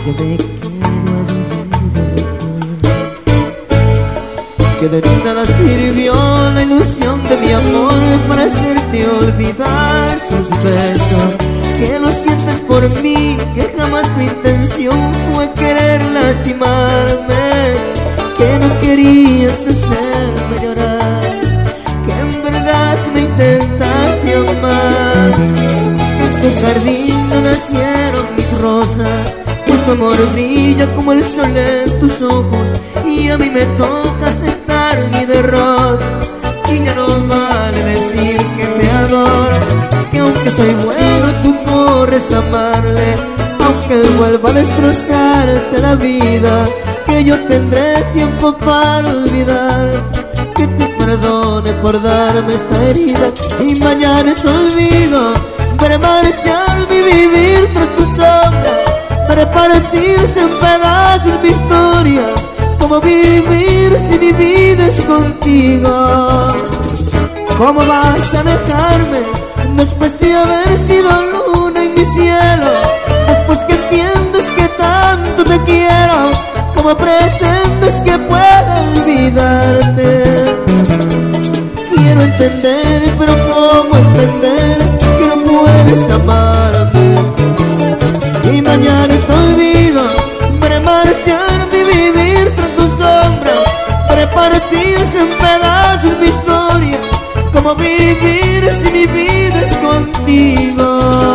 que me quedo a vivir de ti. Que de nada sirvió la ilusión de mi amor para hacerte olvidar sus besos. Que lo sientes por mí, que jamás tu intención fue querer lastimarme. Que no querías hacerme llorar, que en verdad me intentaste amar. En tu jardín no nacieron mis rosas, pues tu amor brilla como el sol en tus ojos. Y a mí me toca aceptar mi derrota, y ya no vale decir que te adoro. Que aunque soy bueno tú corres a amarle, aunque vuelva a destrozarte la vida, que yo tendré tiempo para olvidar. Que te perdone por darme esta herida, y mañana te olvido. Para marcharme y vivir tras tu sombra, para partirse en pedazos mi historia. ¿Cómo vivir si mi vida es contigo? ¿Cómo vas a dejarme después de haber sido luna en mi cielo? Después que entiendes que tanto te quiero, ¿cómo pretendes que pueda olvidarte? Quiero entender, pero ¿cómo entender que no puedes amarme? Y mañana te olvido para marcharme y vivir tras tu sombra, para partirse en pedazos mi historia. ¿Cómo vivir si mi vida es contigo?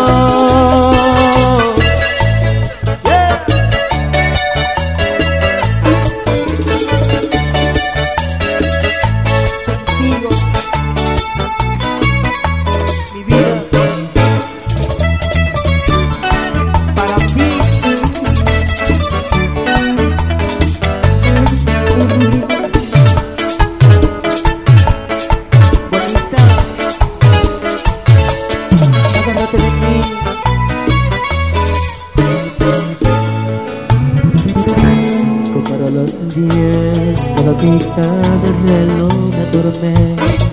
Del reloj me atormenta,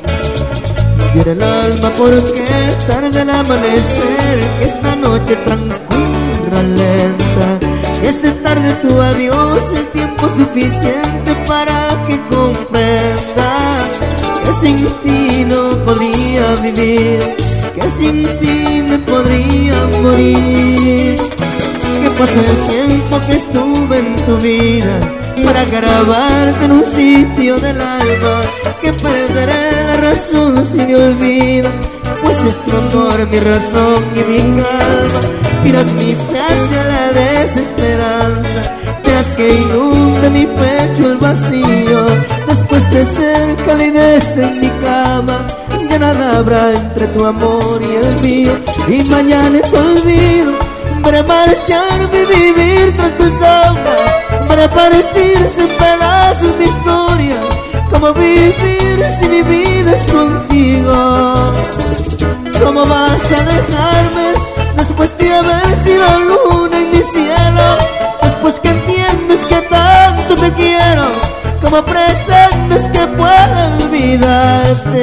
tiene el alma porque tarde el amanecer, que esta noche transcurra lenta, que se tarde tu adiós el tiempo suficiente para que comprenda que sin ti no podría vivir, que sin ti me podría morir. Que pasó el tiempo que estuve en tu vida para grabarte en un sitio del alma, que perderé la razón si me olvido, pues es tu amor mi razón y mi calma. Tiras mi fe hacia la desesperanza, dejas que inunde mi pecho el vacío. Después de ser calidez en mi cama, ya nada habrá entre tu amor y el mío. Y mañana te olvido para marcharme y vivir tras tu sombra, para partirse en pedazos mi historia. ¿Cómo vivir si mi vida es contigo? ¿Cómo vas a dejarme después de haber sido luna en mi cielo? Después que entiendes que tanto te quiero, ¿cómo pretendes que pueda olvidarte?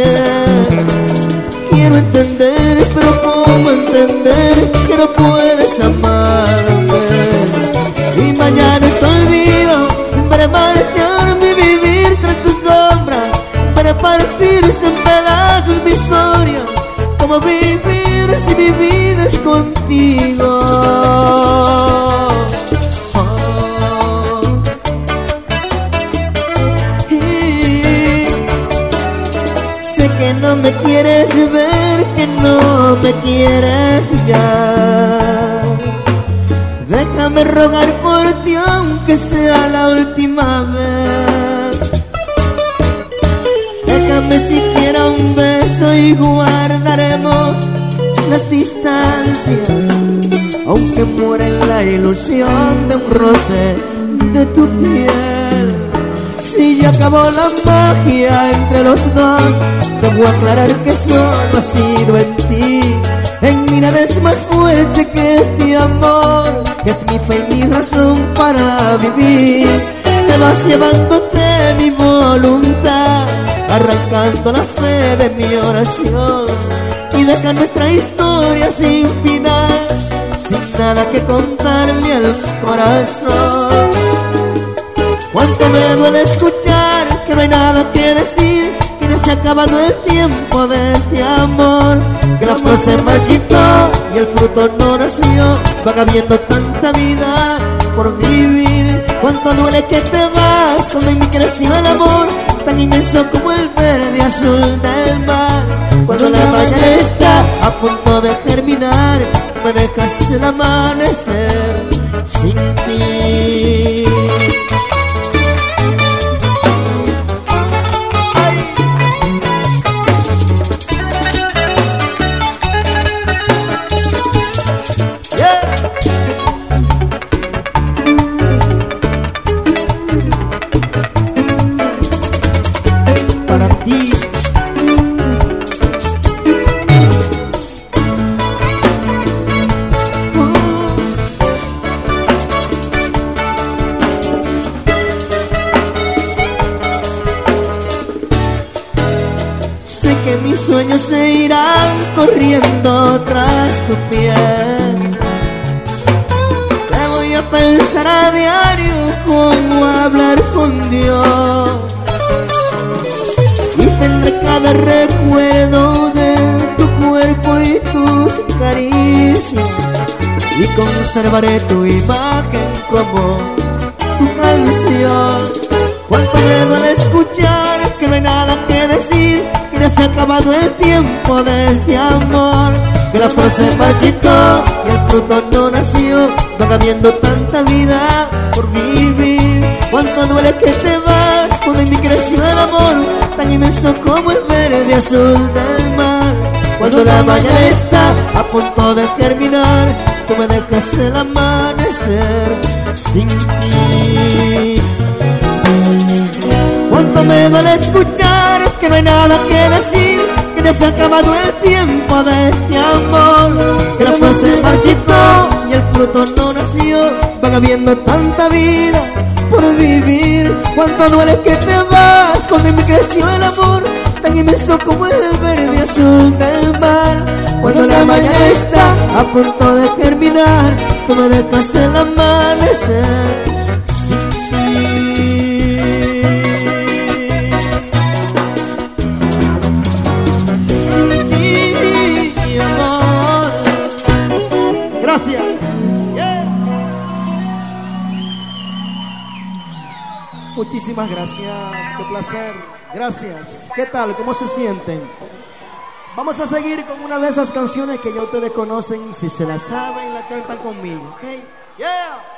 Quiero entender, pero ¿cómo entender que no puedes amarme? Y mañana te olvido para marcharme y vivir tras tu sombra, para partirse en pedazos mi historia. ¿Cómo vivir si mi vida es contigo? Sé que no me quieres ver, que no me quieres ya. Déjame rogar por ti aunque sea la última vez. Déjame siquiera un beso y guardaremos las distancias, aunque muera en la ilusión de un roce de tu piel. Si ya acabó la magia entre los dos, debo aclarar que solo ha sido en ti. En mi nada es más fuerte que este amor, que es mi fe y mi razón para vivir. Te vas llevándote mi voluntad, arrancando la fe de mi oración, y deja nuestra historia sin final, sin nada que contarle al corazón. Cuánto me duele escuchar que no hay nada que decir, que ya se ha acabado el tiempo de este amor, que la flor se marchitó y el fruto no nació, van habiendo tanta vida por vivir. Cuánto duele que te vas cuando en mí creció el amor, tan inmenso como el verde azul del mar. Cuando la mañana está a punto de germinar, me dejas el amanecer sin ti. Para ti. Sé que mis sueños se irán corriendo tras tu piel. Te voy a pensar a diario cómo hablar con Dios, y tendré cada recuerdo de tu cuerpo y tus caricias, y conservaré tu imagen como tu canción. Cuánto me duele escuchar que no hay nada que decir, que ya se ha acabado el tiempo de este amor, que la flor se marchitó y el fruto no nació, van habiendo tanta vida por vivir. Cuánto duele que te vas cuando en mí creció el amor, tan inmenso como el verde azul del mar. Cuando la mañana está a punto de germinar, tú me dejas el amanecer sin ti. Cuánto me duele escuchar que no hay nada que decir, que ya se ha acabado el tiempo de este amor, que la flor se marchitó y el fruto no nació, van habiendo tanta vida por vivir. Cuánto duele que te vas cuando en mí creció el amor, tan inmenso como el verde azul del mar. Cuando la mañana está a punto de germinar, tú me dejas el amanecer sin ti. Sin ti, mi amor. Gracias. Muchísimas gracias, qué placer. Gracias. ¿Qué tal? ¿Cómo se sienten? Vamos a seguir con una de esas canciones que ya ustedes conocen. Si se la saben, la cantan conmigo, ¿ok? Yeah.